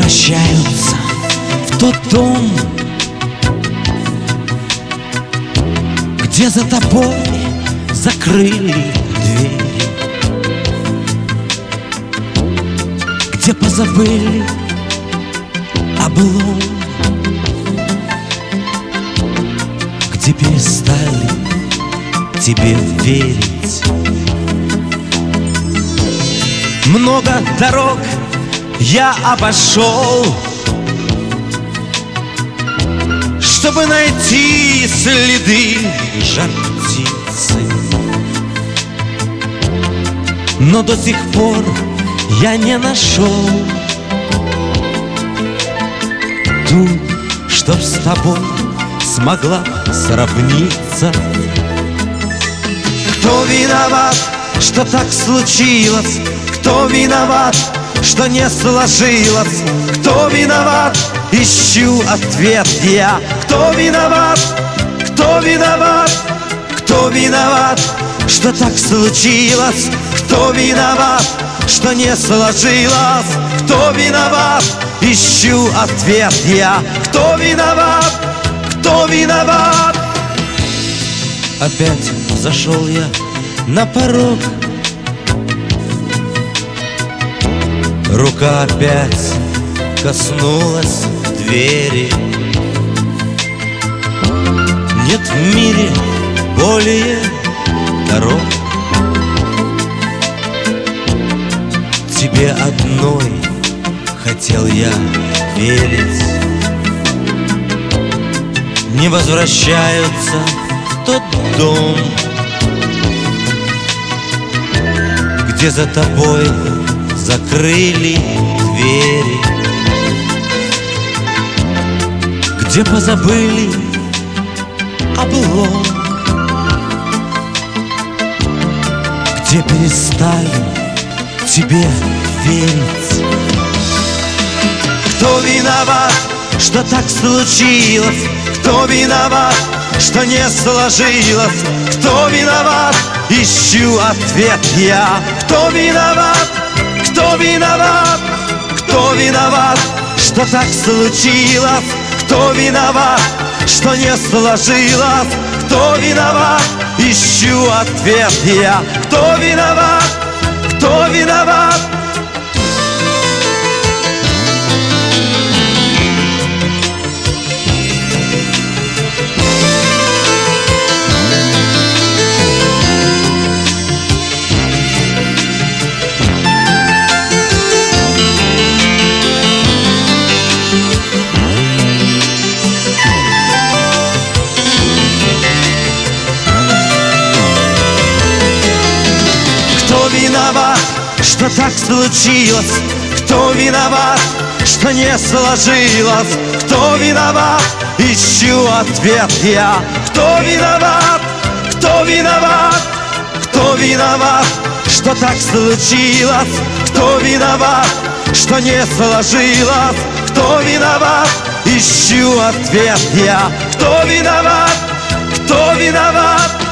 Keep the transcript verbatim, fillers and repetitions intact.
возвращаются в тот дом, где за тобой закрыли двери, где позабыли о былом, где перестали тебе верить. Много дорог я обошел, чтобы найти следы жар-птицы, но до сих пор я не нашел ту, чтоб с тобой смогла сравниться. Кто виноват, что так случилось? Кто виноват, что не сложилось? Кто виноват? Ищу ответ я. Кто виноват? Кто виноват? Кто виноват, что так случилось? Кто виноват, что не сложилось? Кто виноват? Ищу ответ я. Кто виноват? Кто виноват? Опять зашел я на порог, рука опять коснулась двери. Нет в мире более дорог, тебе одной хотел я верить. Не возвращаются в тот дом, где за тобой закрыли двери, где позабыли о былом, где перестали тебе верить. Кто виноват, что так случилось? Кто виноват, что не сложилось? Кто виноват? Ищу ответ я. Кто виноват? Кто виноват? Кто виноват, что так случилось? Кто виноват, что не сложилось? Кто виноват? Ищу ответ я. Кто виноват? Кто виноват? Кто виноват, что так случилось? Кто виноват, что не сложилось? Кто виноват? Ищу ответ я. Кто виноват? Кто виноват? Кто виноват, что так случилось? Кто виноват, что не сложилось? Кто виноват? Ищу ответ я. Кто виноват? Кто виноват?